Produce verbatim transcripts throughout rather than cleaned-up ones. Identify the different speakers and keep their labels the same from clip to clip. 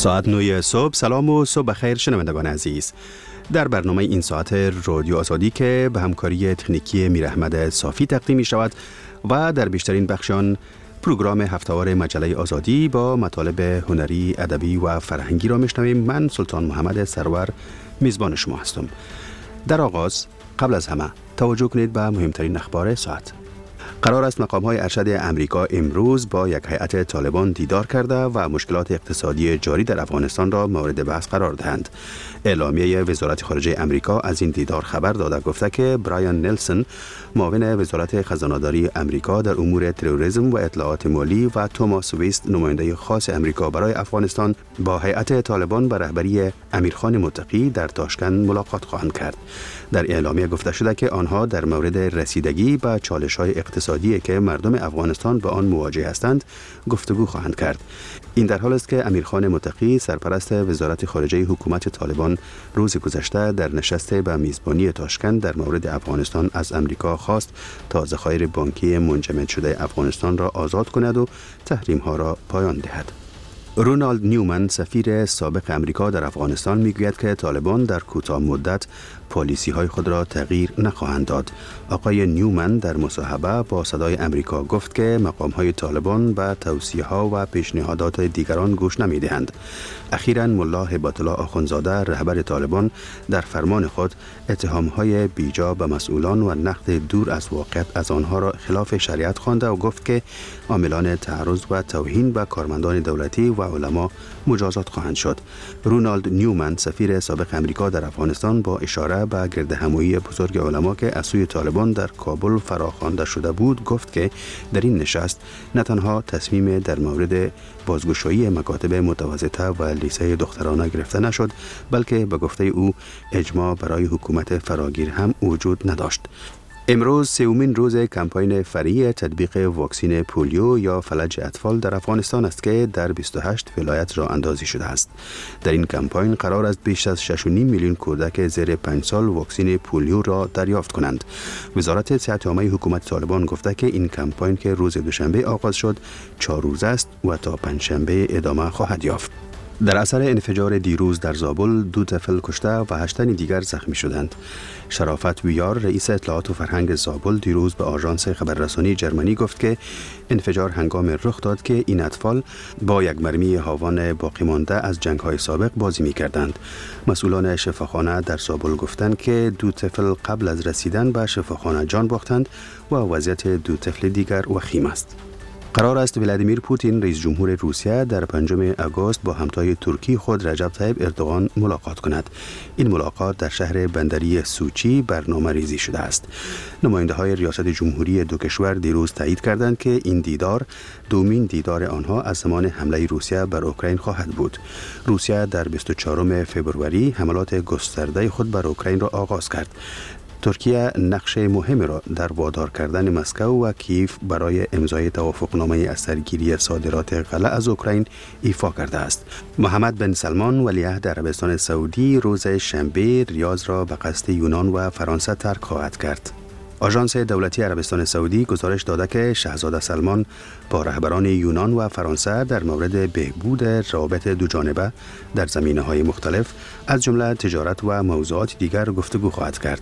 Speaker 1: ساعت نه صبح. سلام و صبح بخیر شنوندگان عزیز. در برنامه این ساعت رادیو آزادی که به همکاری تکنیکی میر احمد صافی تقدیم می شود و در بیشترین بخشان پروگرام هفته‌وار مجله آزادی با مطالب هنری، ادبی و فرهنگی را میشنویم. من سلطان محمد سرور میزبان شما هستم. در آغاز قبل از همه توجه کنید به مهمترین اخبار ساعت. قرار است مقام‌های ارشد امریکا امروز با یک هیئت طالبان دیدار کرده و مشکلات اقتصادی جاری در افغانستان را مورد بحث قرار دهند. اعلامیه وزارت خارجه امریکا از این دیدار خبر داده گفته که برایان نلسون معاون وزارت خزانه‌داری امریکا در امور تروریسم و اطلاعات مالی و توماس ویست نماینده خاص امریکا برای افغانستان با هیئت طالبان به رهبری امیرخان متقی در تاشکند ملاقات خواهند کرد. در اعلامیه گفته شده که آنها در مورد رسیدگی به چالش‌های اقتصادی که مردم افغانستان با آن مواجه هستند گفتگو خواهند کرد. این در حال است که امیرخان متقی سرپرست وزارت خارجه حکومت طالبان روز گذشته در نشست به میزبانی تاشکند در مورد افغانستان از امریکا خواست تا ذخایر بانکی منجمد شده افغانستان را آزاد کند و تحریم‌ها را پایان دهد. رونالد نیومن سفیر سابق امریکا در افغانستان میگوید که طالبان در کوتاه مدت پالیسی های خود را تغییر نخواهند داد. آقای نیومن در مصاحبه با صدای امریکا گفت که مقام های طالبان به توصیه ها و پیشنهادات دیگران گوش نمی دهند. اخیراً ملا هبت الله آخوندزاده رهبر طالبان در فرمان خود اتهام های بیجا به مسئولان و نقد دور از واقعیت از آنها را خلاف شریعت خوانده و گفت که عاملان تعرض و توهین به کارمندان دولتی و علما مجازات خواهند شد. رونالد نیومن سفیر سابق امریکا در افغانستان با اشاره به گردهمایی بزرگ علما که از سوی طالبان در کابل فراخوانده شده بود گفت که در این نشست نه تنها تصمیم در مورد بازگشایی مکاتب متوسطه و لیسه دخترانه گرفته نشد، بلکه به گفته او اجماع برای حکومت فراگیر هم وجود نداشت. امروز سومین روز کمپاین فری تطبیق واکسین پولیو یا فلج اطفال در افغانستان است که در بیست و هشت ولایت راه اندازی شده است. در این کمپاین قرار است بیش از شش و نیم میلیون کودک زیر پنج سال واکسین پولیو را دریافت کنند. وزارت صحت عامه حکومت طالبان گفته که این کمپاین که روز دوشنبه آغاز شد چهار روزه است و تا پنجشنبه ادامه خواهد یافت. در اثر انفجار دیروز در زابل دو طفل کشته و هشت تن دیگر زخمی شدند. شرافت ویار رئیس اطلاعات و فرهنگ زابل دیروز به آژانس خبررسانی جرمنی گفت که انفجار هنگام رخ داد که این اطفال با یک مرمی هاوان باقی مانده از جنگ‌های سابق بازی می‌کردند. مسئولان شفاخانه در زابل گفتند که دو طفل قبل از رسیدن به شفاخانه جان باختند و وضعیت دو طفل دیگر وخیم است. قرار است ولادیمیر پوتین رئیس جمهور روسیه در پنجم آگوست با همتای ترکی خود رجب طیب اردوغان ملاقات کند. این ملاقات در شهر بندری سوچی برنامه ریزی شده است. نماینده های ریاست جمهوری دو کشور دیروز تایید کردند که این دیدار دومین دیدار آنها از زمان حمله روسیه بر اوکراین خواهد بود. روسیه در بیست و چهارم فوریه حملات گسترده خود بر اوکراین را آغاز کرد. ترکیه نقش مهمی را در وادار کردن مسکو و کیف برای امضای توافقنامه از سرگیری صادرات غله از اوکراین ایفا کرده است. محمد بن سلمان ولیعهد عربستان سعودی روز شنبه ریاض را به قصد یونان و فرانسه ترک خواهد کرد. آژانس دولتی عربستان سعودی گزارش داده که شاهزاده سلمان با رهبران یونان و فرانسه در مورد بهبود روابط دو جانبه در زمینه‌های مختلف از جمله تجارت و موضوعات دیگر گفتگو خواهد کرد.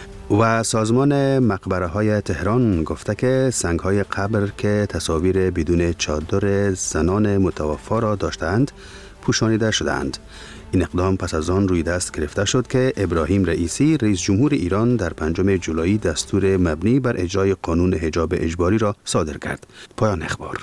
Speaker 1: و سازمان مقبره های تهران گفته که سنگ های قبر که تصاویر بدون چادر زنان متوفا را داشتند پوشانیده شدند. این اقدام پس از آن روی دست گرفته شد که ابراهیم رئیسی رئیس جمهور ایران در پنجم جولای دستور مبنی بر اجرای قانون حجاب اجباری را صادر کرد. پایان اخبار.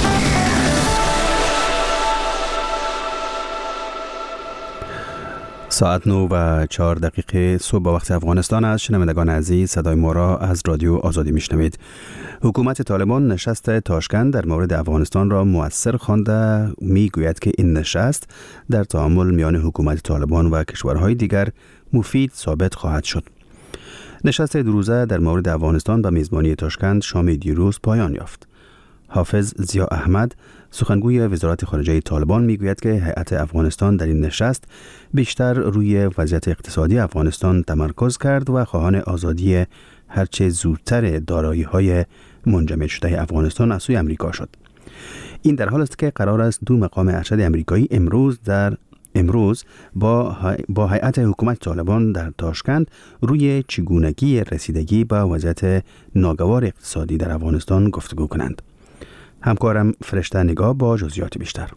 Speaker 1: ساعت نه و چهار دقیقه صبح به وقت افغانستان است. شنوندگان عزیز صدای ما را از رادیو آزادی میشنوید. حکومت طالبان نشست تاشکند در مورد افغانستان را مؤثر خوانده میگوید که این نشست در تعامل میان حکومت طالبان و کشورهای دیگر مفید ثابت خواهد شد. نشست دو روزه در مورد افغانستان به میزبانی تاشکند شام دیروز پایان یافت. حافظ ضیا احمد سخنگوی وزارت خارجه طالبان میگوید که هیئت افغانستان در این نشست بیشتر روی وضعیت اقتصادی افغانستان تمرکز کرد و خواهان آزادی هرچه زودتر دارایی‌های منجمد شده افغانستان از سوی امریکا شد. این در حال است که قرار است دو مقام ارشد امریکایی امروز در امروز با با هیئت حکومت طالبان در تاشکند روی چگونگی رسیدگی به وضعیت ناگوار اقتصادی در افغانستان گفتگو کنند. همکارم فرشته نگاه با جزئیات بیشتر.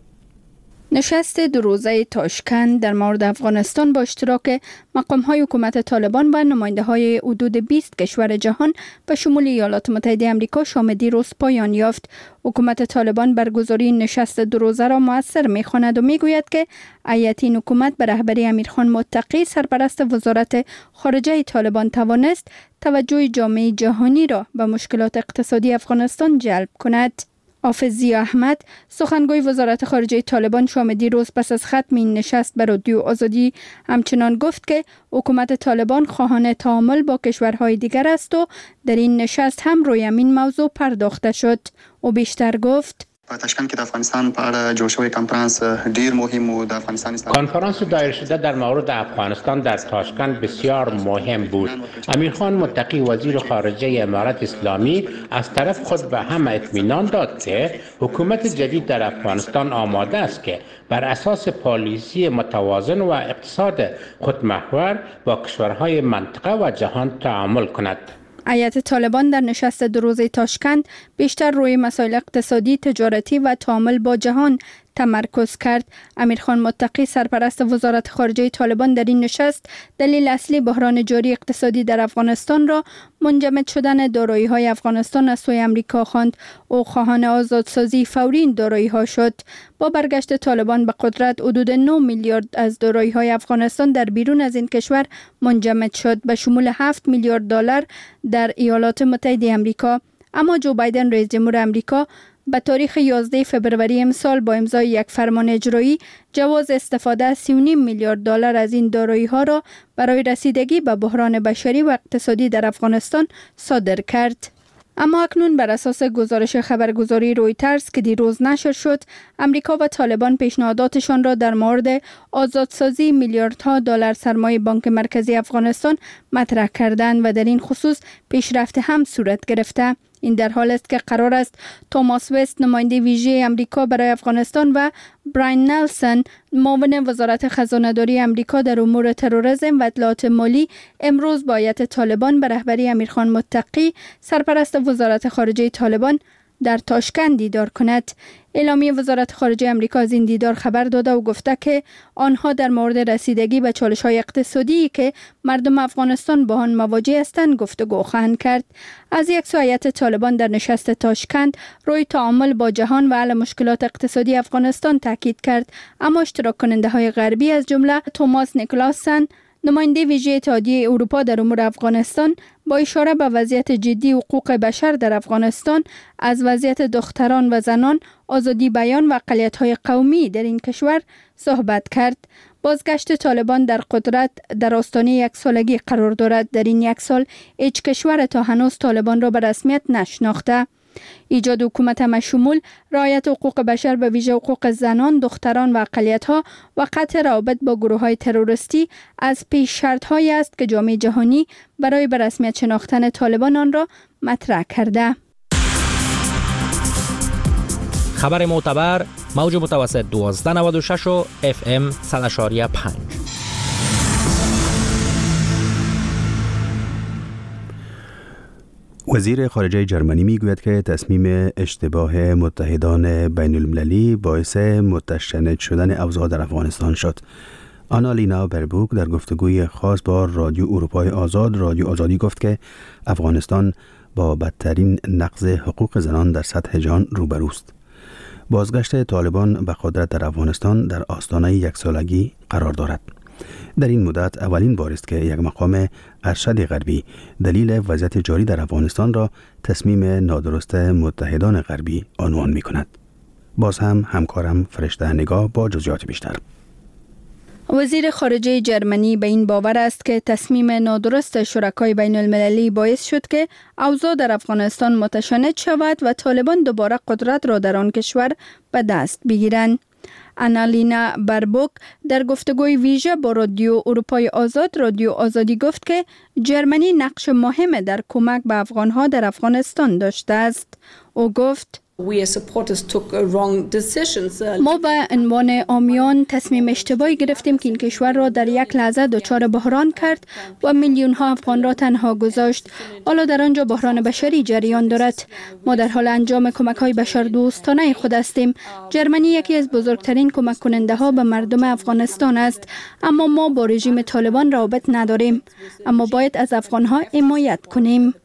Speaker 2: نشست دو روزه تاشکند در مورد افغانستان با اشتراک مقام‌های حکومت طالبان و نماینده‌های حدود بیست کشور جهان به شمول ایالات متحده آمریکا شام دیروز پایان یافت. حکومت طالبان برگزاری نشست دو روزه را مؤثر می‌خواند و می‌گوید که هیئت این حکومت به رهبری امیرخان متقی سرپرست وزارت خارجه طالبان توانست توجه جامعه جهانی را به مشکلات اقتصادی افغانستان جلب کند. حافظ ضیا احمد سخنگوی وزارت خارجه طالبان شام دیروز پس از ختم این نشست به رادیو آزادی همچنان گفت که حکومت طالبان خواهان تعامل با کشورهای دیگر است و در این نشست هم روی همین موضوع پرداخته شد. او بیشتر گفت
Speaker 3: په تاشکند کې د افغانستان په اړه جوړ شوی کنفرانس ډیر مهم و. د افغانستان
Speaker 4: کنفرانس دایر شده در مورد افغانستان در تاشکند بسیار مهم بود. امیرخان متقی وزیر خارجه امارت اسلامی از طرف خود به همه اطمینان داد که حکومت جدید در افغانستان آماده است که بر اساس پالیسی متوازن و اقتصاد خودمحور با کشورهای منطقه و جهان تعامل کند.
Speaker 2: هیئت طالبان در نشست دو روزه تاشکند بیشتر روی مسائل اقتصادی، تجارتی و تعامل با جهان تمرکز کرد. امیرخان متقی سرپرست وزارت خارجه طالبان در این نشست دلیل اصلی بحران جاری اقتصادی در افغانستان را منجمد شدن دارایی‌های افغانستان از سوی آمریکا خواند. او خواهان آزادسازی فوری این دارایی‌ها شد. با برگشت طالبان به قدرت حدود نه میلیارد از دارایی‌های افغانستان در بیرون از این کشور منجمد شد به شمول هفت میلیارد دلار در ایالات متحده آمریکا. اما جو بایدن رئیس جمهور آمریکا به تاریخ یازده فوریه امسال با امضای یک فرمان اجرایی جواز استفاده از سی و نیم میلیارد دلار از این دارایی‌ها را برای رسیدگی به بحران بشری و اقتصادی در افغانستان صادر کرد. اما اکنون بر اساس گزارش خبرگزاری رویترز که دیروز نشر شد، امریکا و طالبان پیشنهاداتشان را در مورد آزادسازی میلیاردها دلار سرمایه بانک مرکزی افغانستان مطرح کردند و در این خصوص پیشرفت هم صورت گرفته. این در حال است که قرار است توماس وست نماینده ویژه امریکا برای افغانستان و براین نلسن معاون وزارت خزانه‌داری امریکا در امور تروریسم و اطلاعات مالی امروز با هیئت طالبان به رهبری امیرخان متقی سرپرست وزارت خارجه طالبان در تاشکند دیدار کند. اعلامیه وزارت خارجه امریکا از این دیدار خبر داده و گفته که آنها در مورد رسیدگی به چالش‌های اقتصادی که مردم افغانستان با آن مواجه هستند گفتگو خواهند کرد. از یک سو هیئت طالبان در نشست تاشکند روی تعامل با جهان و حل مشکلات اقتصادی افغانستان تاکید کرد، اما اشتراک کننده‌های غربی از جمله توماس نیکلاسن نماینده ویژه اتحادیه اروپا در امور افغانستان با اشاره به وضعیت جدی حقوق بشر در افغانستان، از وضعیت دختران و زنان، آزادی بیان و اقلیت‌های قومی در این کشور صحبت کرد. بازگشت طالبان در قدرت در آستانه یک سالگی قرار دارد. در این یک سال هیچ کشور تا هنوز طالبان را به رسمیت نشناخته. ایجاد حکومت مشمول، رعایت حقوق بشر به ویژه حقوق زنان، دختران و اقلیت‌ها و قطع روابط با گروه‌های تروریستی از پیش شرط‌هایی است که جامعه جهانی برای به رسمیت شناختن طالبان آن را مطرح کرده.
Speaker 5: خبر معتبر موج متوسط دوازده نود و شش و اف ام صد و پنج.
Speaker 1: وزیر خارجه جرمنی میگوید که تصمیم اشتباه متحدان بین المللی باعث متشنج شدن اوضاع در افغانستان شد. آنالینا بربوک در گفتگوی خاص با رادیو اروپای آزاد رادیو آزادی گفت که افغانستان با بدترین نقض حقوق زنان در سطح جهان روبروست. بازگشت طالبان به قدرت در افغانستان در آستانه یک سالگی قرار دارد. در این مدت اولین بار است که یک مقام ارشد غربی دلیل وضعیت جاری در افغانستان را تصمیم نادرست متحدان غربی عنوان می کند. باز هم همکارم فرشته نگاه با جزئیات بیشتر.
Speaker 2: وزیر خارجه جرمنی به این باور است که تصمیم نادرست شرکای بین المللی باعث شد که اوضاع در افغانستان متشنج شود و طالبان دوباره قدرت را در آن کشور به دست بگیرند. آنالینا بربوک در گفتگوی ویژه با رادیو اروپای آزاد رادیو آزادی گفت که جرمنی نقش مهم در کمک به افغانها در افغانستان داشته است. او گفت ما به عنوان عامیان تصمیم اشتباهی گرفتیم که این کشور را در یک لحظه دچار بحران کرد و میلیون ها افغان را تنها گذاشت. حالا در آنجا بحران بشری جریان دارد. ما در حال انجام کمک های بشر دوستانه خود هستیم. جرمنی یکی از بزرگترین کمک کننده ها به مردم افغانستان است، اما ما با رژیم طالبان رابط نداریم. اما باید از افغان ها حمایت کنیم.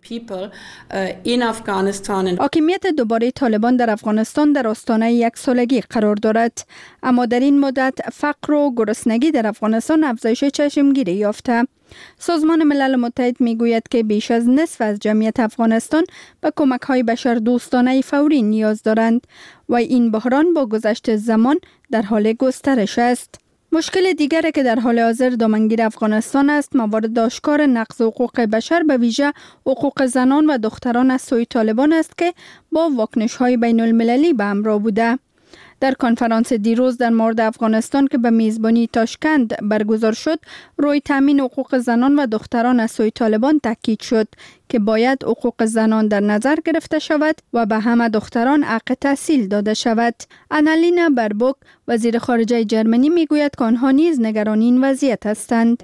Speaker 2: حاکمیت دوباره طالبان در افغانستان در آستانه یک سالگی قرار دارد، اما در این مدت فقر و گرسنگی در افغانستان افزایش چشمگیری یافته. سازمان ملل متحد میگوید که بیش از نصف از جمعیت افغانستان به کمک‌های بشردوستانه فوری نیاز دارند و این بحران با گذشت زمان در حال گسترش است. مشکل دیگری که در حال حاضر دامنگیر افغانستان است موارد آشکار نقض حقوق بشر به ویژه حقوق زنان و دختران از سوی طالبان است که با واکنش‌های بین المللی به همراه بوده. در کنفرانس دیروز در مورد افغانستان که به میزبانی تاشکند برگزار شد، روی تامین حقوق زنان و دختران از سوی طالبان تاکید شد که باید حقوق زنان در نظر گرفته شود و به همه دختران حق تحصیل داده شود. آنالینا بربوک وزیر خارجه جرمنی میگوید که آنها نیز نگران این وضعیت هستند.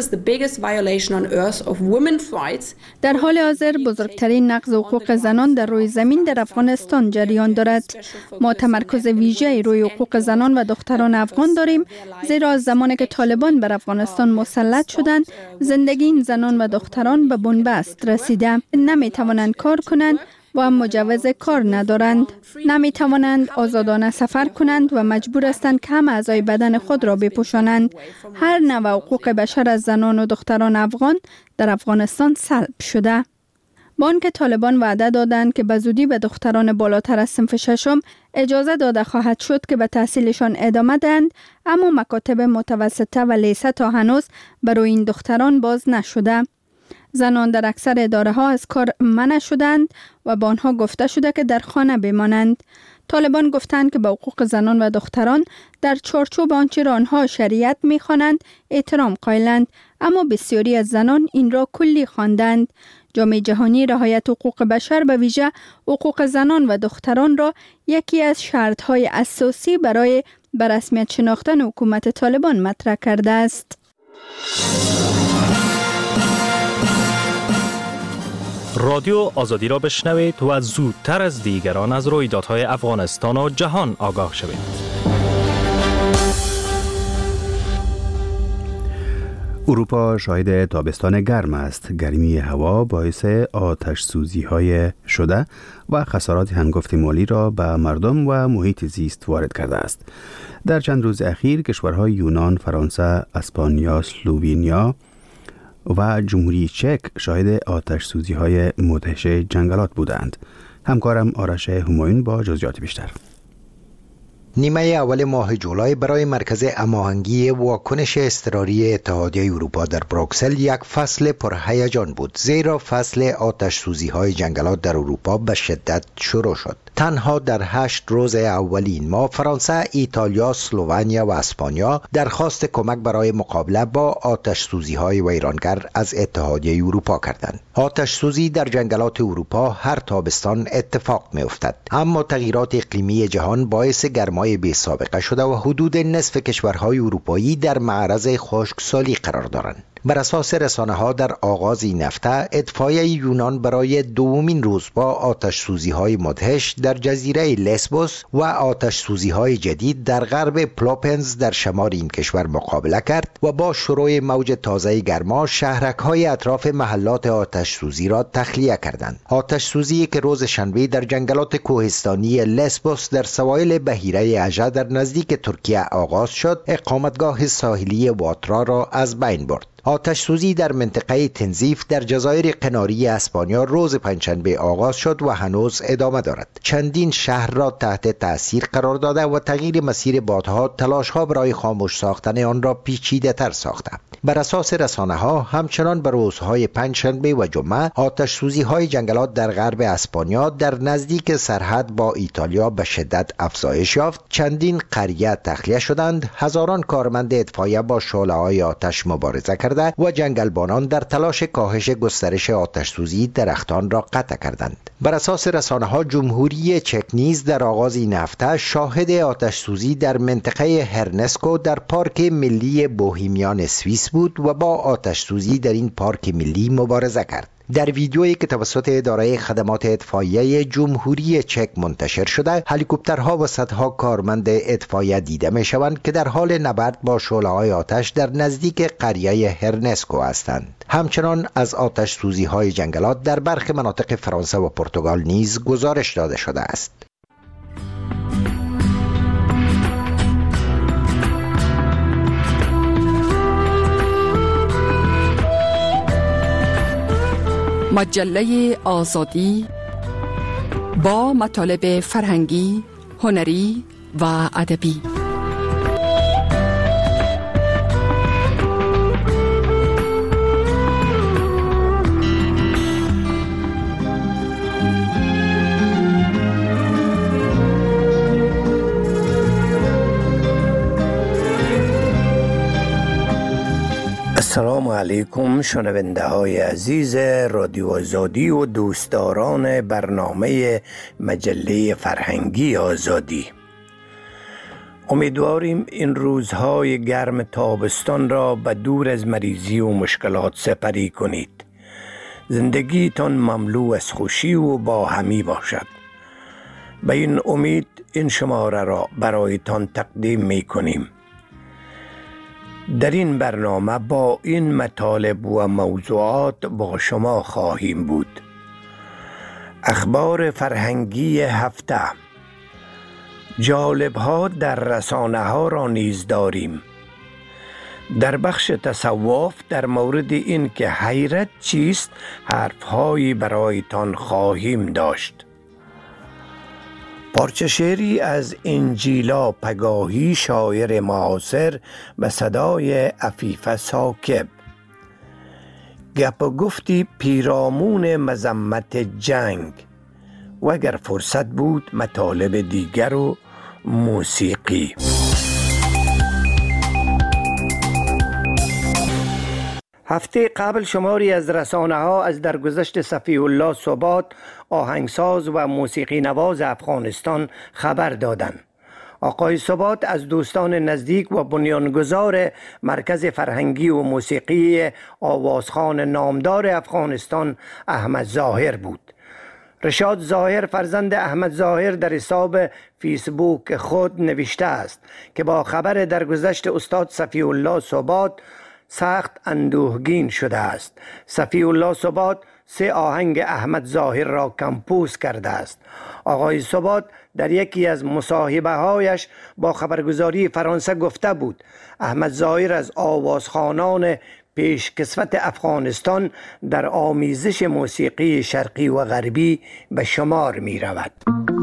Speaker 2: در حال حاضر بزرگترین نقض حقوق زنان در روی زمین در افغانستان جریان دارد. ما تمرکز ویژه‌ای روی حقوق زنان و دختران افغان داریم، زیرا از زمانی که طالبان بر افغانستان مسلط شدند، زندگی این زنان و دختران به بنبست رسید. نمی توانند کار کنند و مجوز کار ندارند. نمی توانند آزادانه سفر کنند و مجبور هستند که همه اعضای بدن خود را بپوشانند. هر نوع حقوق بشر از زنان و دختران افغان در افغانستان سلب شده. با آنکه طالبان وعده دادند که به زودی به دختران بالاتر از صنف ششم اجازه داده خواهد شد که به تحصیلشان ادامه دهند، اما مکاتب متوسطه و لیسه تا هنوز برای این دختران باز نشده. زنان در اکثر اداره ها از کار منع شدند و با آنها گفته شده که در خانه بمانند. طالبان گفتند که به حقوق زنان و دختران در چارچوب آنچه را آنها شریعت می‌خوانند احترام قائلند، اما بسیاری از زنان این را کلی خواندند. جامعه جهانی رعایت حقوق بشر به ویژه حقوق زنان و دختران را یکی از شرط‌های اساسی برای به رسمیت شناختن حکومت طالبان مطرح کرده است.
Speaker 5: رادیو آزادی را بشنوید و زودتر از دیگران از رویدادهای افغانستان و جهان آگاه شوید.
Speaker 1: اروپا شاهد تابستان گرم است. گرمی هوا باعث آتش سوزی های شده و خسارات هنگفت مالی را به مردم و محیط زیست وارد کرده است. در چند روز اخیر کشورهای یونان، فرانسه، اسپانیا، اسلوونیا و جمهوری چک شاهد آتش سوزی های مدهش جنگلات بودند. همکارم آرش همایون با جزئیات بیشتر.
Speaker 6: نیمه اول ماه جولای برای مرکز هماهنگی واکنش اضطراری اتحادیه اروپا در بروکسل یک فصل پرهیجان بود، زیرا فصل آتش سوزی های جنگلات در اروپا به شدت شروع شد. تنها در هشت روز اول این ماه فرانسه، ایتالیا، اسلوونیا و اسپانیا درخواست کمک برای مقابله با آتش سوزی های ویرانگر از اتحادیه اروپا کردند. آتش سوزی در جنگلات اروپا هر تابستان اتفاق می افتد، اما تغییرات اقلیمی جهان باعث گرمای بی سابقه شده و حدود نصف کشورهای اروپایی در معرض خشکسالی قرار دارند. بر اساس رسانه ها در آغاز این هفته اطفای یونان برای دومین روز با آتش سوزی های مدهش در جزیره لسبوس و آتش سوزی های جدید در غرب پلوپنز در شمال این کشور مقابله کرد و با شروع موج تازه گرما شهرک های اطراف محلات آتش سوزی را تخلیه کردند. آتش سوزی که روز شنبه در جنگلات کوهستانی لسبوس در سواحل بحیره اژه در نزدیک ترکیه آغاز شد، اقامتگاه ساحلی واترا را از بین برد. آتش سوزی در منطقه تنزیف در جزایر قناری اسپانیا روز پنجشنبه آغاز شد و هنوز ادامه دارد. چندین شهر را تحت تاثیر قرار داده و تغییر مسیر بادها تلاش‌ها برای خاموش ساختن آن را پیچیده‌تر ساخته. بر اساس رسانه ها همچنان بر روزهای پنجشنبه و جمعه آتش سوزی های جنگلات در غرب اسپانیا در نزدیک سرحد با ایتالیا به شدت افزایش یافت. چندین قریه تخلیه شدند، هزاران کارمند اطفایه با شعله‌های آتش مبارزه کردند کرده و جنگلبانان در تلاش کاهش گسترش آتش سوزی درختان را قطع کردند. بر اساس رسانه‌ها جمهوری چک نیز در آغاز این هفته شاهد آتش سوزی در منطقه هرنسکو در پارک ملی بوهیمیان سوئیس بود و با آتش سوزی در این پارک ملی مبارزه کرد. در ویدیویی که توسط اداره خدمات اطفائیه جمهوری چک منتشر شده، هلیکوپترها و صدها کارمند اطفائیه دیده می شوند که در حال نبرد با شعله‌های آتش در نزدیک قریه هرنسکو هستند. همچنان از آتش سوزی های جنگلات در برخی مناطق فرانسه و پرتغال نیز گزارش داده شده است.
Speaker 7: مجله آزادی با مطالب فرهنگی، هنری و ادبی.
Speaker 8: السلام علیکم شنونده های عزیز رادیو آزادی و دوستداران برنامه مجله فرهنگی آزادی. امیدواریم این روزهای گرم تابستان را به دور از مریضی و مشکلات سپری کنید. زندگیتان مملو از خوشی و باهمی باشد. به این امید این شماره را برایتان تقدیم می کنیم. در این برنامه با این مطالب و موضوعات با شما خواهیم بود. اخبار فرهنگی هفته، جالب‌ها در رسانه ها را نیز داریم. در بخش تصوف در مورد این که حیرت چیست حرف‌هایی برایتان خواهیم داشت. پارچه شعری از انجیلا پگاهی شاعر معاصر به صدای عفیف ثاقب. گپ و گفتی پیرامون مذمت جنگ و اگر فرصت بود مطالب دیگر و موسیقی. هفته قبل شماری از رسانه ها از درگذشت صفیح الله ثبات آهنگساز و موسیقی نواز افغانستان خبر دادند. آقای ثبات از دوستان نزدیک و بنیانگذار مرکز فرهنگی و موسیقی آوازخوان نامدار افغانستان احمد ظاهر بود. رشاد ظاهر فرزند احمد ظاهر در حساب فیسبوک خود نوشته است که با خبر درگذشت استاد صفیح الله ثبات سخت اندوهگین شده است. صفیح الله ثبات سه آهنگ احمد ظاهر را کمپوز کرده است. آقای ثبات در یکی از مصاحبه هایش با خبرگزاری فرانسه گفته بود احمد ظاهر از آوازخوانان پیشکسوت افغانستان در آمیزش موسیقی شرقی و غربی به شمار می رود.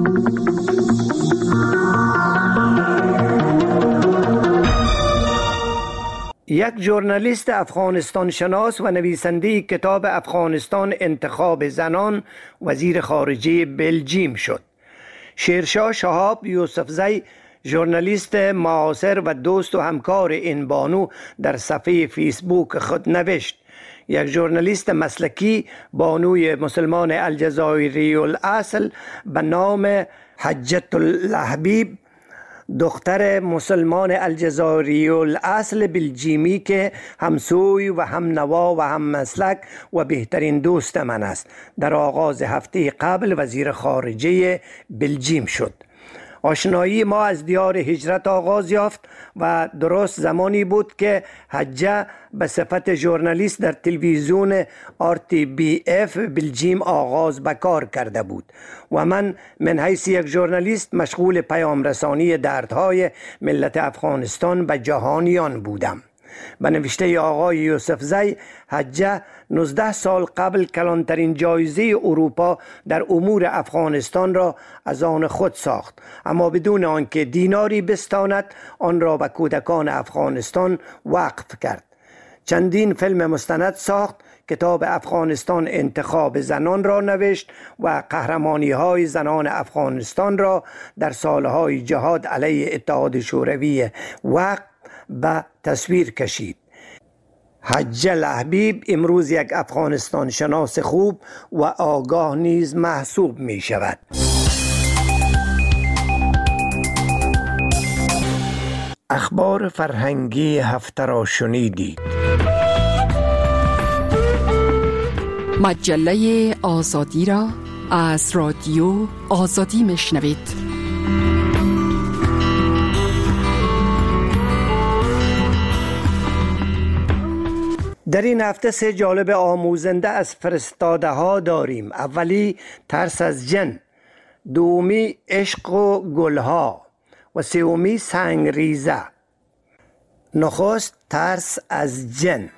Speaker 8: یک ژورنالیست افغانستان شناس و نویسنده کتاب افغانستان انتخاب زنان وزیر خارجه بلژیم شد. شیرشاه شهاب یوسفزی ژورنالیست معاصر و دوست و همکار این بانو در صفحه فیسبوک خود نوشت یک ژورنالیست مسلکی بانوی مسلمان الجزایری الاصل به نام حجت الحبیب دختر مسلمان الجزایری الاصل بلژیمی که همسوی و هم نوا و هم مسلک و بهترین دوست من است در آغاز هفته قبل وزیر خارجه بلژیم شد. آشنایی ما از دیار هجرت آغاز یافت و درست زمانی بود که حجه به صفت ژورنالیست در تلویزیون آر تی بی اف بلژیم آغاز به کار کرده بود و من من حیث یک ژورنالیست مشغول پیام رسانی دردهای ملت افغانستان به جهانیان بودم. به نوشته آقای یوسفزی، حجه نوزده سال قبل کلانترین جایزه اروپا در امور افغانستان را از آن خود ساخت، اما بدون آنکه دیناری بستاند آن را به کودکان افغانستان وقف کرد. چندین فیلم مستند ساخت، کتاب افغانستان انتخاب زنان را نوشت و قهرمانی های زنان افغانستان را در سالهای جهاد علیه اتحاد شوروی وقت به تصویر کشید. حج الحبیب امروز یک افغانستان شناس خوب و آگاه نیز محسوب می شود. اخبار فرهنگی هفته را شنیدید.
Speaker 7: مجله آزادی را از رادیو آزادی میشنوید.
Speaker 8: در این هفته سه جالب آموزنده از فرستاده ها داریم. اولی ترس از جن، دومی عشق و گلها و سومی سنگریزه. نخست ترس از جن.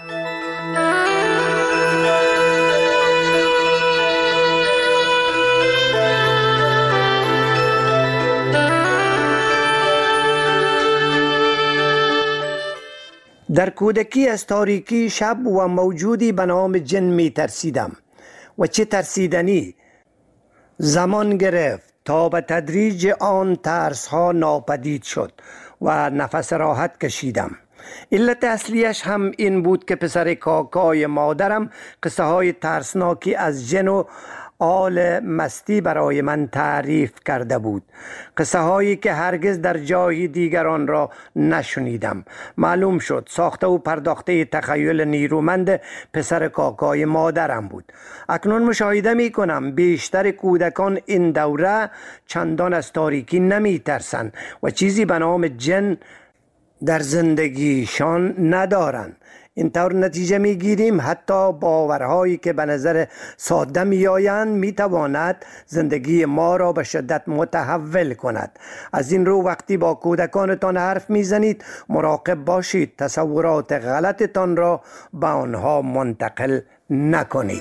Speaker 8: در کودکی از تاریکی شب و موجودی به نام جن می ترسیدم و چه ترسیدنی. زمان گرفت تا به تدریج آن ترس ها ناپدید شد و نفس راحت کشیدم. علت اصلیش هم این بود که پسر کاکای مادرم قصه های ترسناکی از جن و آل مستی برای من تعریف کرده بود، قصه هایی که هرگز در جای دیگران را نشنیدم. معلوم شد ساخته و پرداخته تخیل نیرومند پسر کاکای مادرم بود. اکنون مشاهده می کنم بیشتر کودکان این دوره چندان از تاریکی نمی ترسند و چیزی به نام جن در زندگیشان ندارند. اینطور نتیجه می گیریم حتی باورهایی که به نظر ساده می آیند می تواند زندگی ما را به شدت متحول کند. از این رو وقتی با کودکانتان حرف می زنید مراقب باشید تصورات غلطتان را به آنها منتقل نکنید.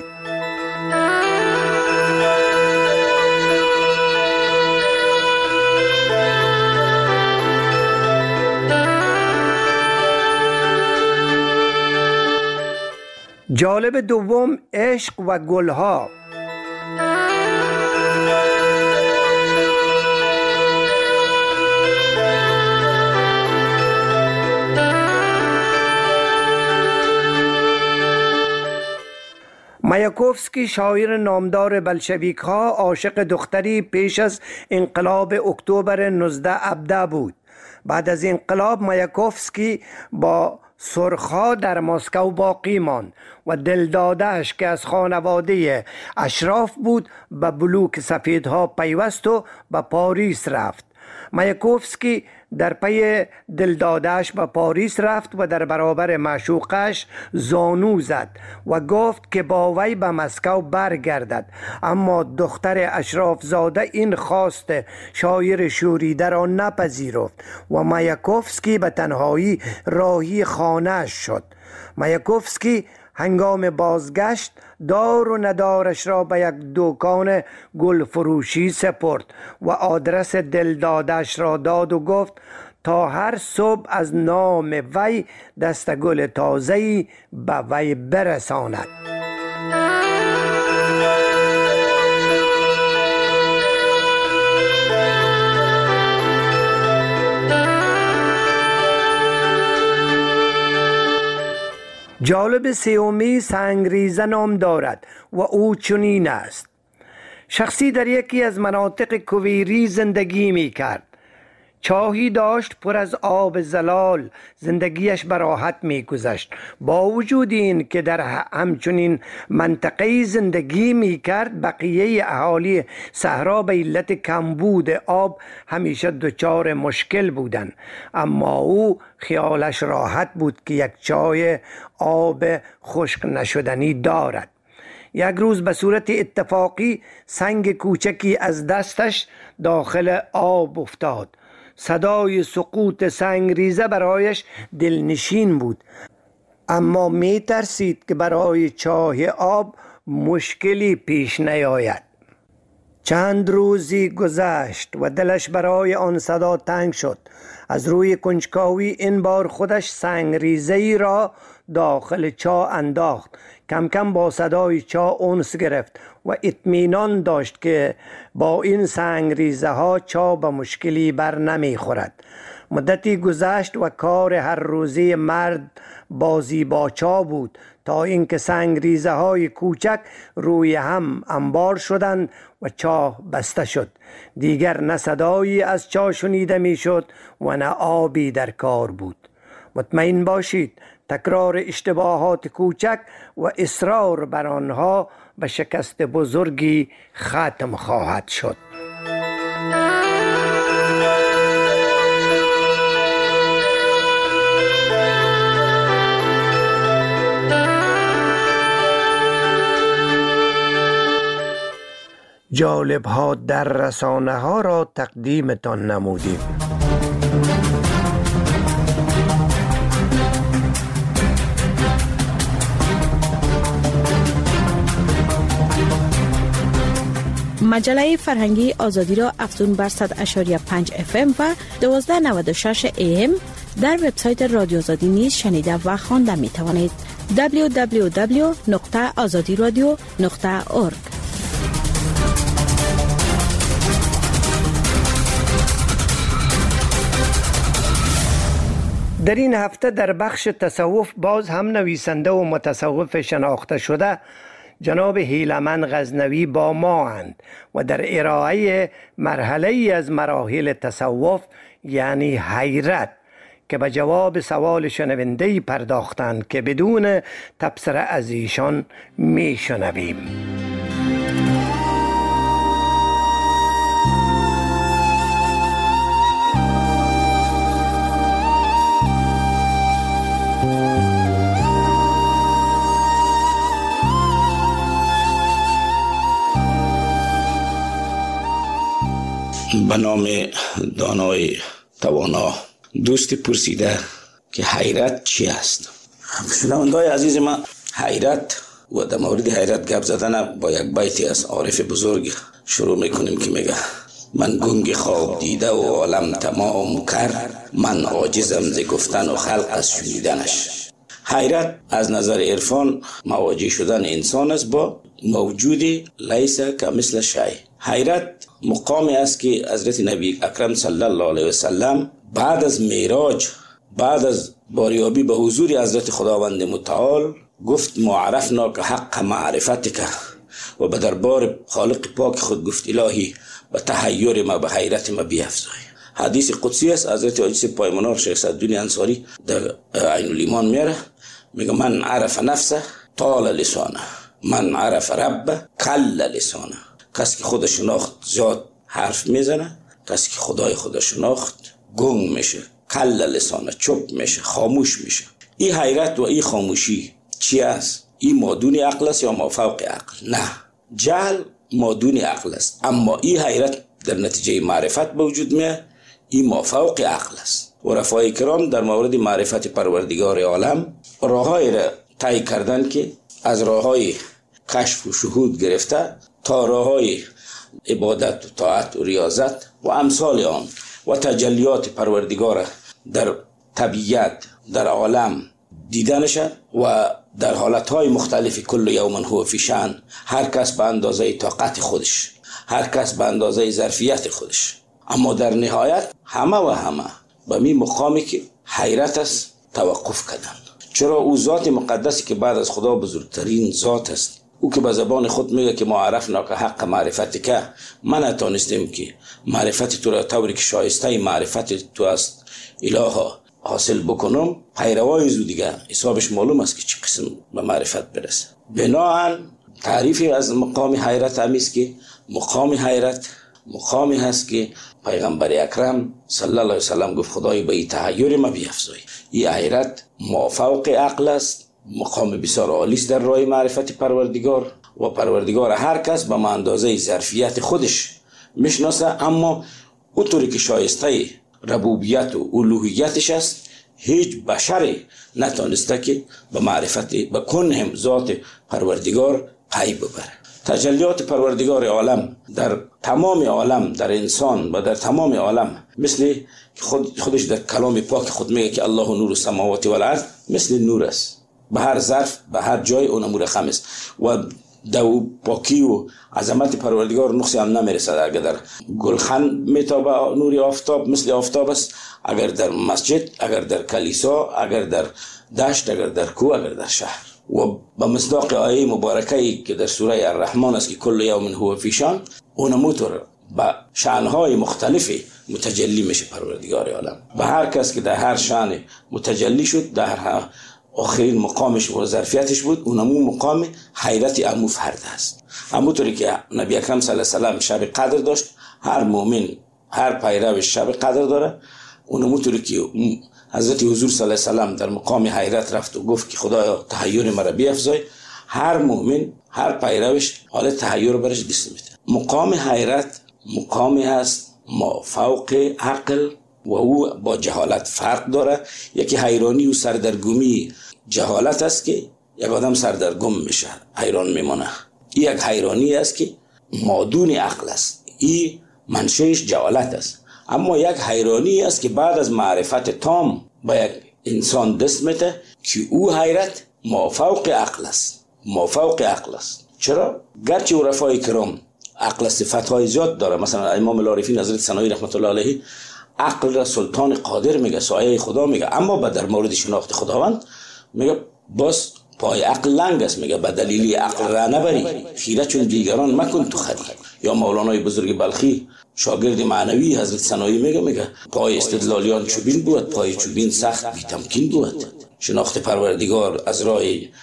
Speaker 8: جالب دوم عشق و گلها. مایاکوفسکی شاعر نامدار بلشویک ها عاشق دختری پیش از انقلاب اکتبر نوزده ابده بود. بعد از انقلاب مایاکوفسکی با سرخا در مسکو باقی ماند و دلداده‌اش که از خانواده اشراف بود به بلوک سفیدها پیوست و به پاریس رفت. مایاکوفسکی در پی دلداده‌اش به پاریس رفت و در برابر معشوقش زانو زد و گفت که با وی به مسکو برگردد، اما دختر اشراف زاده این خواست شاعر شوریده را نپذیرفت و مایاکوفسکی به تنهایی راهی خانه‌اش شد. مایاکوفسکی هنگام بازگشت دار و ندارش را به یک دکان گل فروشی سپرد و آدرس دلدادش را داد و گفت تا هر صبح از نام وی دست گل تازه‌ای به وی برساند. جالب سومی سنگریزه نام دارد و او چنین است. شخصی در یکی از مناطق کویری زندگی می کرد. چاهی داشت پر از آب زلال، زندگیش به راحت می گذشت. با وجود این که در همچنین منطقه زندگی می کرد، بقیه اهالی صحرا به علت کمبود آب همیشه دچار مشکل بودند، اما او خیالش راحت بود که یک چای آب خشک نشدنی دارد. یک روز به صورت اتفاقی سنگ کوچکی از دستش داخل آب افتاد. صدای سقوط سنگریزه برایش دلنشین بود، اما می ترسید که برای چای آب مشکلی پیش نیاید. چند روزی گذشت و دلش برای آن صدا تنگ شد. از روی کنجکاوی این بار خودش سنگریزه‌ای را داخل چا انداخت. کم کم با صدای چا انس گرفت و اطمینان داشت که با این سنگریزه ها چا به مشکلی بر نمی خورد. مدتی گذشت و کار هر روزه مرد بازی باچا بود تا اینکه سنگریزه های کوچک روی هم انبار شدند و چاه بسته شد. دیگر نه صدایی از چاه شنیده می شد و نه آبی در کار بود. مطمئن باشید تکرار اشتباهات کوچک و اصرار بر آنها به شکست بزرگی ختم خواهد شد. جالب ها در رسانه ها را تقدیمتان نمودیم.
Speaker 9: مجله فرهنگی آزادی را افزون بر صد و پنج اف ام و دویست و نود و شش ای ام در وبسایت رادیو آزادی نیز شنیده و خوانده می توانید. دبلیو دبلیو دبلیو نقطه آزادی رادیو نقطه اورگ.
Speaker 8: در این هفته در بخش تصوف باز هم نویسنده و متصوف شناخته شده جناب هیلمن غزنوی با ما اند و در ارائه مرحله ای از مراحل تصوف یعنی حیرت که به جواب سوال شنونده‌ای پرداختند که بدون تبصره از ایشان می شنویم.
Speaker 10: به نام دانای توانا. دوستی پرسیده که حیرت چی است؟ شنوندگان عزیز من، حیرت و در مورد حیرت گپ زدن با یک بیتی از عارف بزرگ شروع میکنیم که میگه من گنگ خواب دیده و عالم تمام کرد، من عاجزم ز گفتن و خلق از شنیدنش. حیرت از نظر عرفان مواجه شدن انسان است با موجودی لیس کمثل شیء. حیرت مقامی است که حضرت نبی اکرم صلی الله علیه و سلم بعد از معراج، بعد از باریابی به حضور حضرت خداوند متعال گفت ما عرفنا که حق معرفتک، و به دربار خالق پاک خود گفت الهی به تحیر ما به حیرت ما بیفزای. حدیث قدسی است. حضرت حاجی پایمانار شیخ صدالدین انصاری در عین الایمان میاره، میگه من عرف نفسه طال لسانه، من عرف رب کل لسانه. کسی که خود شناخت زیاد حرف میزنه، کسی که خدای خود شناخت گنگ میشه، کل لسانه چپ میشه، خاموش میشه. این حیرت و این خاموشی چی است؟ این مادون عقل است یا مافوق عقل؟ نه، جهل مادون عقل است، اما این حیرت در نتیجه معرفت به وجود میاد، این مافوق عقل است. و رفای کرام در مورد معرفت پروردگار عالم راههای را طی کردن که از راههای کشف و شهود گرفته تا راههای عبادت و طاعت و ریاضت و امثال آن و تجلیات پروردگار در طبیعت در عالم دیدنشد و در حالتهای مختلف کل یوم هو فی شأن، هر کس به اندازه طاقت خودش، هر کس به اندازه ظرفیت خودش. اما در نهایت همه و همه به می مقامی که حیرت است توقف کردن. چرا او ذات مقدسی که بعد از خدا بزرگترین ذات است، او که به زبان خود میگه که ما عرفنا که حق معرفت که من نتانستیم که معرفت تو را طوری که شایسته معرفت تو است الها حاصل بکنم، پیروای زو دیگه حسابش معلوم است که چه قسم به معرفت برسه. بناهن تعریفی از مقام حیرت همیست که مقام حیرت مقامی هست که پیغمبر اکرم صلی الله علیه وسلم گفت خدای به این تحیر ما بیفزای. این حیرت مافوق عقل است، مقام بسیار عالی است در راه معرفت پروردگار و پروردگار هر کس به اندازه ظرفیت خودش میشناسه، اما اونطوری که شایسته ربوبیت و الوهیتش است هیچ بشری نتونسته که به معرفت به کنه ذات پروردگار پی ببره. تجلیات پروردگار عالم در تمام عالم، در انسان و در تمام عالم، مثل خود خودش در کلام پاک خود میگه که الله نور السماوات والارض، مثل نور است. به هر ظرف به هر جای اون مرخم است و دو پاکی و عظمت پروردگار نقصی هم نمیرسد. اگر در گلخن میتابه نور آفتاب مثل آفتاب است، اگر در مسجد، اگر در کلیسا، اگر در دشت، اگر در کوه، اگر در شهر. و به مصداق آیه مبارکه که در سوره الرحمن است که کل یوم هو فی شان، اونموتور با شأنهای مختلفی متجلی میشه پروردگار عالم. به هر کس که در هر شأن متجلی شد، در آخرین مقامش و ظرفیتش بود، اونمو مقام حیرت امو فرد است. همونطوری که نبی اکرم صلی الله علیه و شب قدر داشت، هر مؤمن هر پیروش شب قدر داره. اونموطوری که حضرت حضور صلی الله علیه و در مقام حیرت رفت و گفت که خدایا تحیر مرا بیفزای، هر مؤمن هر پیروش حالت تحیر برش دست میده. مقام حیرت مقامی هست ما فوق عقل و او با جهالت فرق داره. یکی حیرانی و سردرگمی جهالت است که یک آدم سردرگم میشه، حیران میمانه. این یک حیرانی است که مادون عقل است، این منشهش جهالت است. اما یک حیرانی است که بعد از معرفت تام با یک انسان دست میده که او حیرت ما فوق عقل است، ما فوق عقل است. چرا؟ گرچه عرفای کرام عقل صفت‌های زیاد داره، مثلا امام العارفین حضرت ثنایی رحمت الله علیه عقل را سلطان قادر میگه، سایه خدا میگه، اما با در مورد شناخت خداوند میگه باز پای عقل لنگ است، میگه به دلیلی عقل را نبری، خیره چون دیگران مکن تو خری. یا مولانای بزرگ بلخی شاگرد معنوی حضرت ثنایی میگه میگه پای استدلالیان چوبین بود، پای چوبین سخت بی تمکین بود. شناخت پروردگار از راه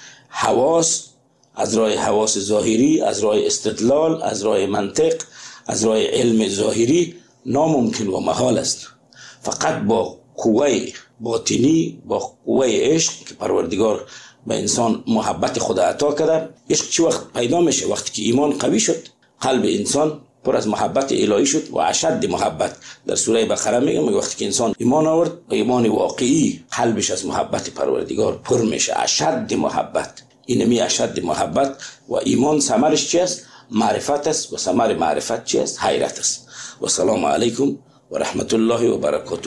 Speaker 10: حواس، از راه حواس ظاهری، از راه استدلال، از راه منطق، از راه علم ظاهری ناممکن و محال است. فقط با قوه باطنی، با قوه عشق که پروردگار به انسان محبت خدا عطا کرده. عشق چی وقت پیدا میشه؟ وقتی که ایمان قوی شد، قلب انسان پر از محبت الهی شد و اشد محبت. در سوره بقره میگه میگه وقتی که انسان ایمان آورد، ایمان واقعی، قلبش از محبت پروردگار پر میشه، اشد محبت. اینمی اشد محبت و ایمان ثمرش چی است؟ معرفت است. و ثمر معرفت چی است؟ حیرت است. و سلام علیکم و رحمت الله و برکاته.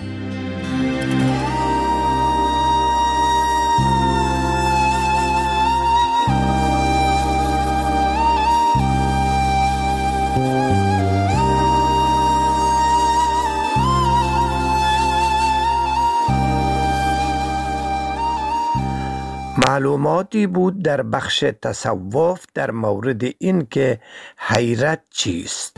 Speaker 8: معلوماتی بود در بخش تصوف در مورد این که حیرت چیست.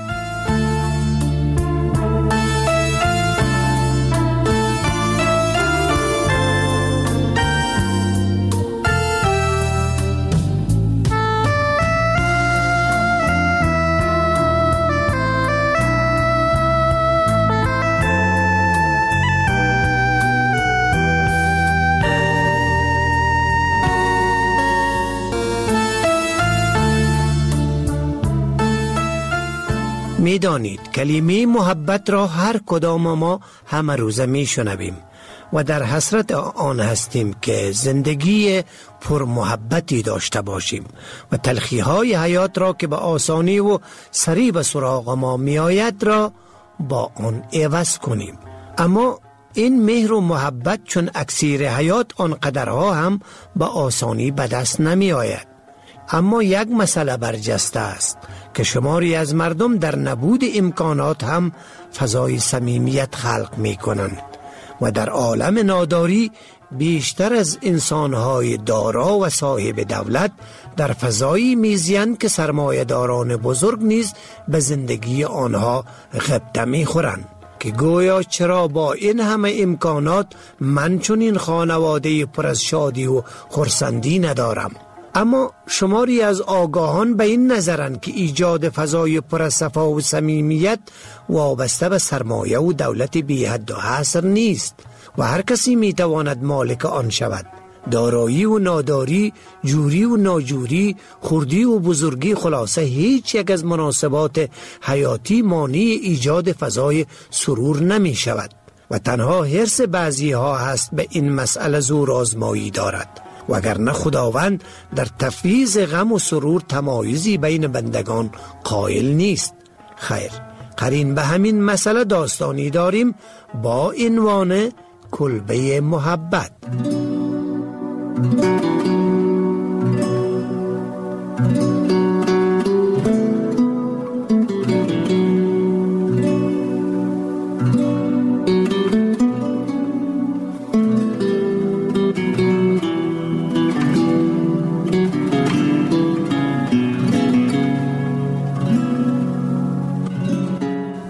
Speaker 8: می دانید کلمه محبت را هر کدام ما همه روزه می شنویم و در حسرت آن هستیم که زندگی پر محبتی داشته باشیم و تلخی های حیات را که به آسانی و سریع به سراغ ما می آید را با آن عوض کنیم. اما این مهر و محبت چون اکسیر حیات آنقدرها هم به آسانی به دست نمی آید. اما یک مسئله برجسته است که شماری از مردم در نبود امکانات هم فضای صمیمیت خلق می کنند و در عالم ناداری بیشتر از انسانهای دارا و صاحب دولت در فضایی میزیند که سرمایه‌داران بزرگ نیز به زندگی آنها غبطه می خورند که گویا چرا با این همه امکانات من چون این خانواده پر از شادی و خرسندی ندارم. اما شماری از آگاهان به این نظرند که ایجاد فضای پر از صفا و صمیمیت وابسته به سرمایه و دولت بی حد و حصر نیست و هر کسی می تواند مالک آن شود. دارایی و ناداری، جوری و ناجوری، خردی و بزرگی، خلاصه هیچ یک از مناسبات حیاتی مانع ایجاد فضای سرور نمی شود و تنها حرص بعضی ها هست به این مسئله زور آزمایی دارد، وگرنه خداوند در تفویض غم و سرور تمایزی بین بندگان قائل نیست. خیر، قرین به همین مسئله داستانی داریم با عنوان کلبه محبت.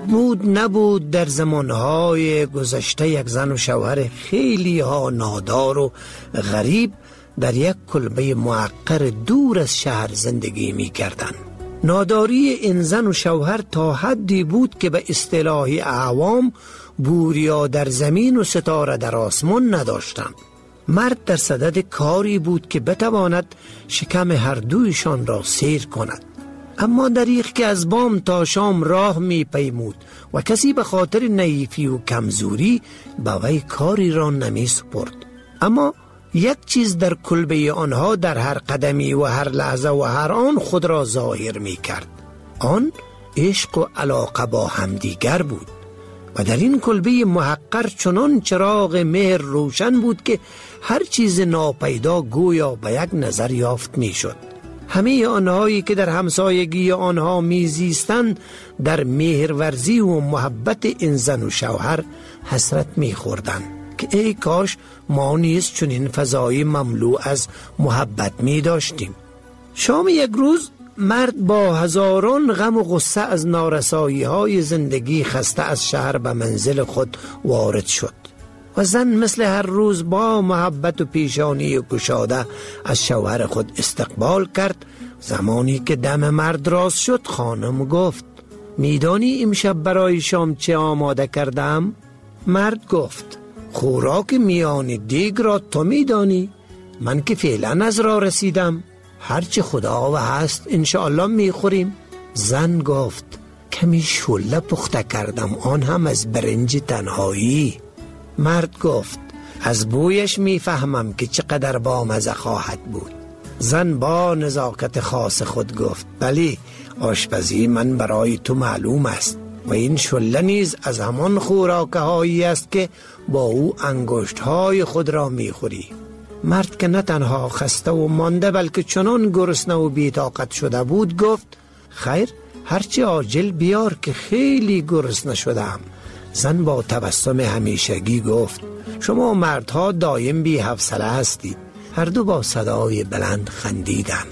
Speaker 8: بود نبود در زمانهای گذشته یک زن و شوهر خیلی ها نادار و غریب در یک کلبه معقر دور از شهر زندگی می کردن. ناداری این زن و شوهر تا حدی بود که به اصطلاح عوام بوریا در زمین و ستاره در آسمان نداشتند. مرد در صدد کاری بود که بتواند شکم هر دویشان را سیر کند، اما دریغ که از بام تا شام راه می پیمود و کسی به خاطر نحیفی و کمزوری به وی کاری را نمی سپرد. اما یک چیز در کلبه آنها در هر قدمی و هر لحظه و هر آن خود را ظاهر می کرد. آن عشق و علاقه با همدیگر بود و در این کلبه محقر چنان چراغ مهر روشن بود که هر چیز ناپیدا گویا به یک نظر یافت می شد. همه آنهایی که در همسایگی آنها میزیستند در مهرورزی و محبت این زن و شوهر حسرت می‌خوردند که ای کاش ما نیز چنین فضای مملو از محبت می داشتیم. شام یک روز مرد با هزاران غم و غصه از نارسایی های زندگی خسته از شهر به منزل خود وارد شد و زن مثل هر روز با محبت و پیشانی گشاده از شوهر خود استقبال کرد. زمانی که دم مرد راست شد خانم گفت میدانی امشب برای شام چه آماده کردم؟ مرد گفت خوراک میان دیگ را تو میدانی، من که فعلا از راه رسیدم، هرچه خدا و هست انشاءالله میخوریم. زن گفت کمی شله پخته کردم، آن هم از برنج تنهایی. مرد گفت از بویش میفهمم که چقدر بامزه خواهد بود. زن با نزاکت خاص خود گفت بلی، آشپزی من برای تو معلوم است و این شله نیز از همان خوراک هایی است که با او انگشت های خود را میخوری. مرد که نه تنها خسته و مانده بلکه چنان گرسنه و بی‌طاقت شده بود گفت خیر، هرچی عاجل بیار که خیلی گرسنه شدم. زن با تبسم همیشگی گفت شما مردها دایم بی حوصله هستید. هر دو با صدای بلند خندیدند.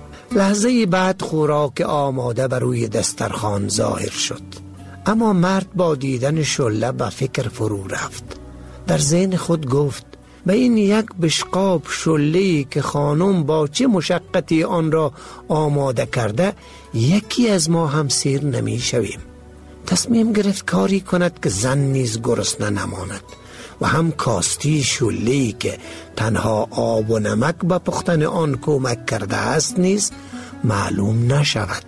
Speaker 8: لحظه بعد خوراک آماده بر روی دسترخوان ظاهر شد، اما مرد با دیدن شله به فکر فرو رفت. در ذهن خود گفت به این یک بشقاب شله‌ای که خانم با چه مشقتی آن را آماده کرده یکی از ما هم سیر نمی شویم. تصمیم گرفت کاری کند که زن نیز گرسنه نماند و هم کاستی شله‌ای که تنها آب و نمک به پختن آن کمک کرده است نیز معلوم نشود.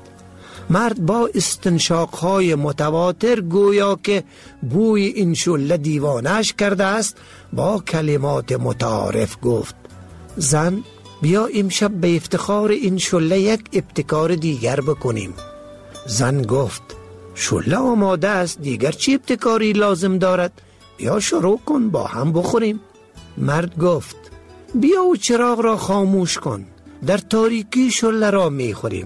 Speaker 8: مرد با استنشاق‌های متواتر گویا که بوی این شله دیوانش کرده است با کلمات متعارف گفت زن بیا امشب به افتخار این شله یک ابتکار دیگر بکنیم. زن گفت شله آماده است، دیگر چی ابتکاری لازم دارد؟ بیا شروع کن با هم بخوریم. مرد گفت بیا و چراغ را خاموش کن، در تاریکی شله را میخوریم.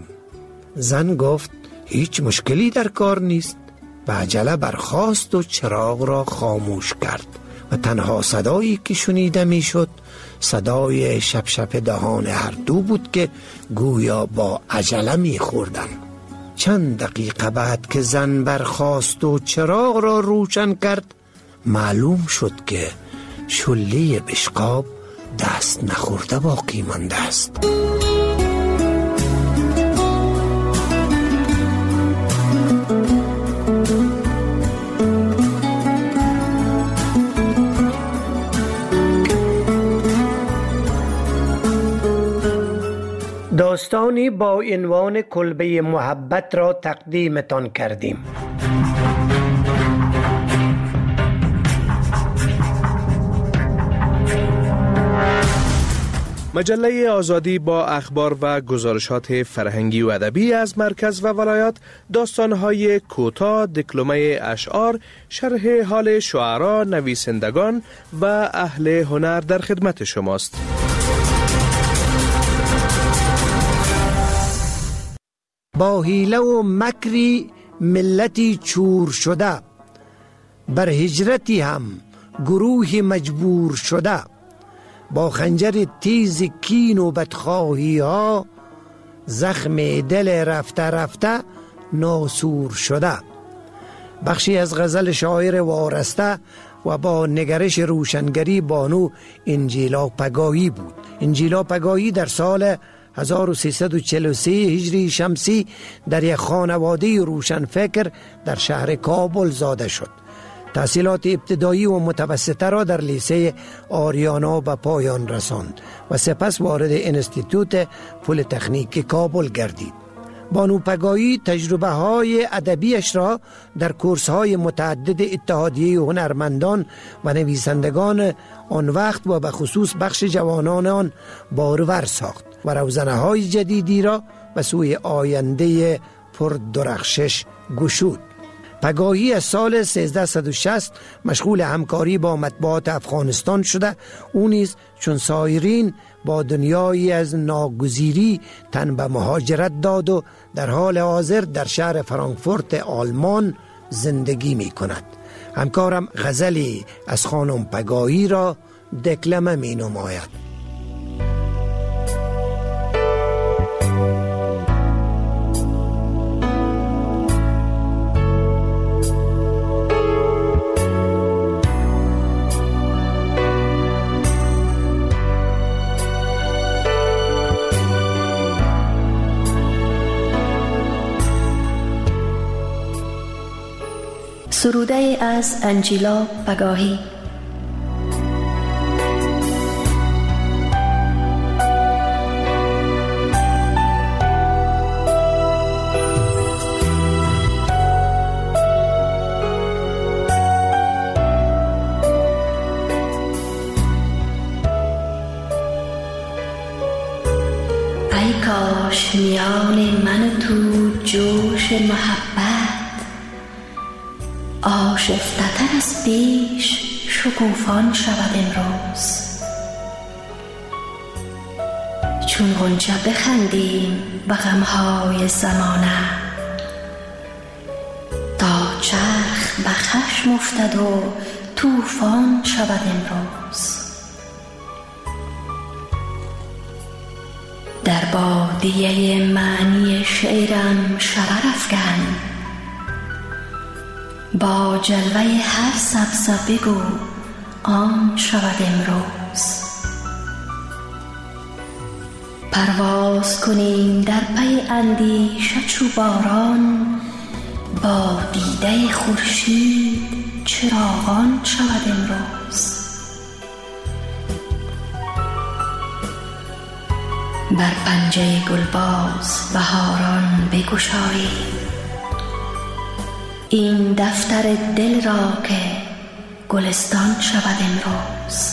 Speaker 8: زن گفت هیچ مشکلی در کار نیست. به عجله برخاست و چراغ را خاموش کرد و تنها صدایی که شنیده میشد صدای شپ شپ دهان هر دو بود که گویا با عجله میخوردن. چند دقیقه بعد که زن برخاست و چراغ را روشن کرد معلوم شد که شله بشقاب دست نخورده باقی مانده است. داستانی با عنوان کلبه محبت را تقدیمتان کردیم.
Speaker 11: مجله آزادی با اخبار و گزارشات فرهنگی و ادبی از مرکز و ولایات، داستان‌های کوتاه، دکلمه اشعار، شرح حال شعرا، نویسندگان و اهل هنر در خدمت شماست.
Speaker 8: با حیله و مکری ملتی چور شده، بر هجرتی هم گروه مجبور شده، با خنجر تیز کین و بدخواهی ها زخم دل رفته رفته ناسور شده. بخشی از غزل شاعر وارسته و با نگرش روشنگری بانو انجیلا پگاهی بود. انجیلا پگاهی در سال هزار و سیصد و چهل و سه هجری شمسی در یک خانواده روشنفکر در شهر کابل زاده شد. تحصیلات ابتدایی و متوسطه را در لیسه آریانا به پایان رساند و سپس وارد انستیتوت پلی‌تکنیک کابل گردید. بانو پگاهی تجربه های ادبیش را در کورس های متعدد اتحادیه هنرمندان و نویسندگان آن وقت و به خصوص بخش جوانان آن بارور ساخت و روزنه های جدیدی را به سوی آینده پردرخشش گشود. پگاهی از سال سیزده شصت مشغول همکاری با مطبوعات افغانستان شده. او نیز چون سایرین با دنیایی از ناگزیری تن به مهاجرت داد و در حال حاضر در شهر فرانکفورت آلمان زندگی می کند. همکارم غزلی از خانم پگاهی را دکلمه می نماید.
Speaker 12: سروده از انجیلا پگاهی. ای کاش میان من و تو جوش محبت آشفته‌تر از پیش شکوفان شود امروز. چون غنچه بخندیم به غم‌های زمانه، تا چرخ به خشم افتد و طوفان شود امروز. در بادیه معنی شعرم شرر افکن، با جلوه هر سبزه بگو آن شود امروز. پرواز کنیم در پی اندیشه چو باران، با دیده خورشید چراغان شود امروز. بر پنجه گلباز بهاران بگشاییم این دفتر دل را که گلستان شود امروز.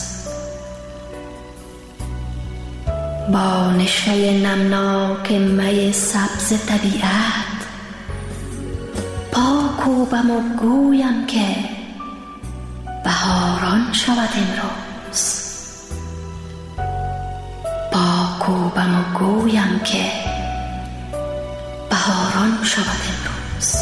Speaker 12: با نشأه نمناک می سبز طبیعت پا کوبم و گویم که بهاران شود امروز. پا کوبم و گویم که بهاران شود امروز.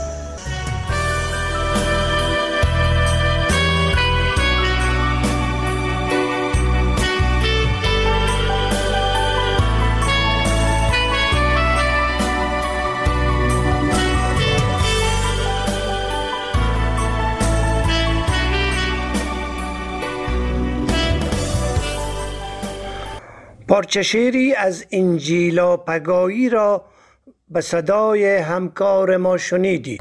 Speaker 8: پارچه شعری از انجیلا پگاهی را به صدای همکار ما شنیدید.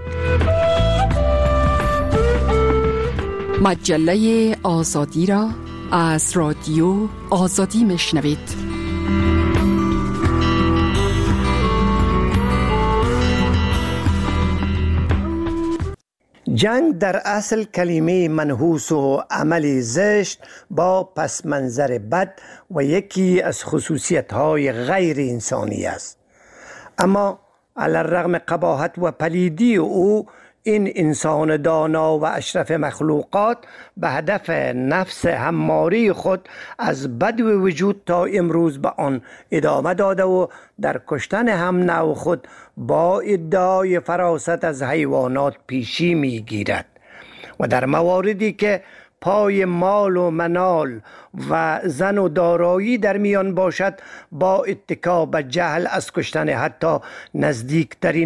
Speaker 7: مجله آزادی را از رادیو آزادی میشنوید.
Speaker 8: جنگ در اصل کلمه منحوس و عمل زشت با پس منظر بد و یکی از خصوصیت‌های غیر انسانی است. اما علی الرغم قباحت و پلیدی او، این انسان دانا و اشرف مخلوقات به هدف نفس هماری خود از بدو وجود تا امروز به آن ادامه داده و در کشتن هم نوع خود با ادعای فراست از حیوانات پیشی می گیرد و در مواردی که پای مال و منال و زن و دارایی در میان باشد با اتکا به جهل از کشتن حتی نزدیکترین